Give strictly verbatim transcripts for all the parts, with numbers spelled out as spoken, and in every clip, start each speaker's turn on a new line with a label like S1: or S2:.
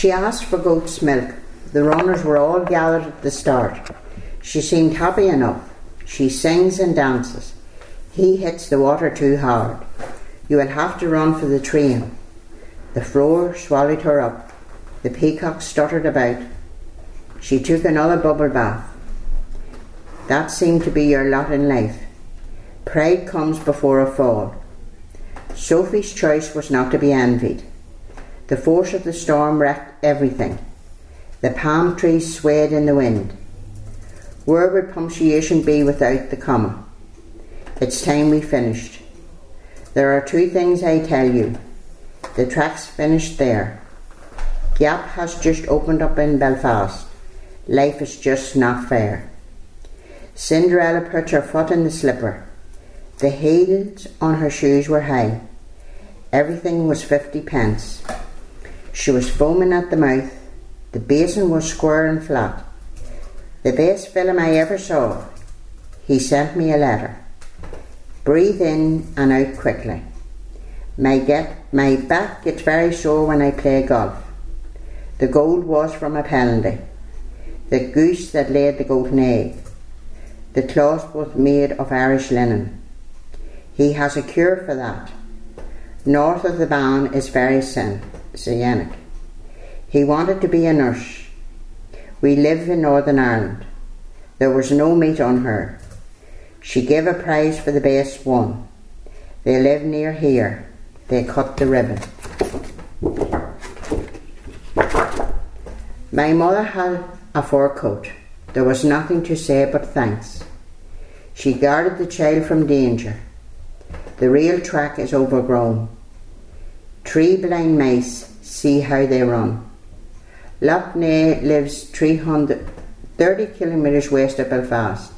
S1: She asked for goat's milk. The runners were all gathered at the start. She seemed happy enough. She sings and dances. He hits the water too hard. You will have to run for the train. The floor swallowed her up. The peacock stuttered about. She took another bubble bath. That seemed to be your lot in life. Pride comes before a fall. Sophie's choice was not to be envied. The force of the storm wrecked everything. The palm trees swayed in the wind. Where would punctuation be without the comma? It's time we finished. There are two things I tell you. The track's finished there. Gap has just opened up in Belfast. Life is just not fair. Cinderella put her foot in the slipper. The heels on her shoes were high. Everything was fifty pence. She was foaming at the mouth. The basin was square and flat. The best film I ever saw. He sent me a letter. Breathe in and out quickly. My, get, my back gets very sore when I play golf. The goal was from a penalty. The goose that laid the golden egg. The cloth was made of Irish linen. He has a cure for that. North of the Bann is very scenic. He wanted to be a nurse. We live in Northern Ireland. There was no meat on her. She gave a prize for the best one. They live near here. They cut the ribbon. My mother had a fur coat. There was nothing to say but thanks. She guarded the child from danger. The real track is overgrown. Three blind mice, see how they run. Lough Neagh lives three hundred thirty kilometres west of Belfast.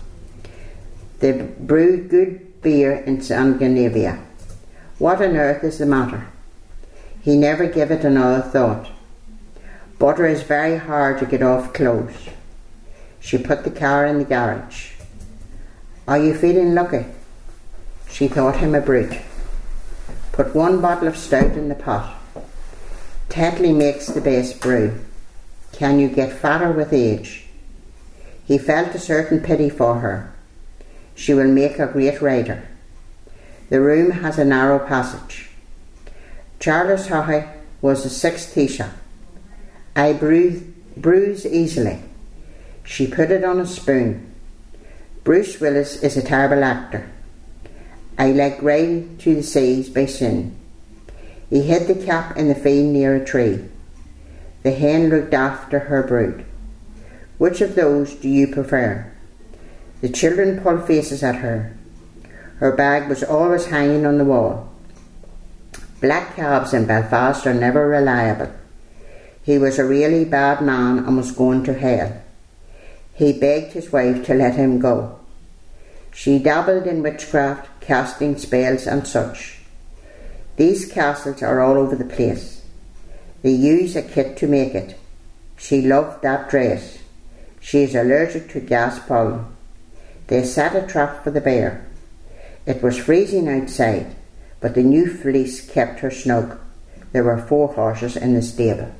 S1: They brew good beer in Scandinavia. What on earth is the matter? He never gave it another thought. Butter is very hard to get off clothes. She put the car in the garage. Are you feeling lucky? She thought him a brute. Put one bottle of stout in the pot. Tetley makes the best brew. Can you get fatter with age? He felt a certain pity for her. She will make a great writer. The room has a narrow passage. Charles Haughey was the sixth Taoiseach. I bruise, bruise easily. She put it on a spoon. Bruce Willis is a terrible actor. I like Ride to the Seas by Sin. He hid the cap in the field near a tree. The hen looked after her brood. Which of those do you prefer? The children pulled faces at her. Her bag was always hanging on the wall. Black cabs in Belfast are never reliable. He was a really bad man and was going to hell. He begged his wife to let him go. She dabbled in witchcraft, casting spells and such. These castles are all over the place. They use a kit to make it. She loved that dress. She is allergic to gas pollen. They set a trap for the bear. It was freezing outside, but the new fleece kept her snug. There were four horses in the stable.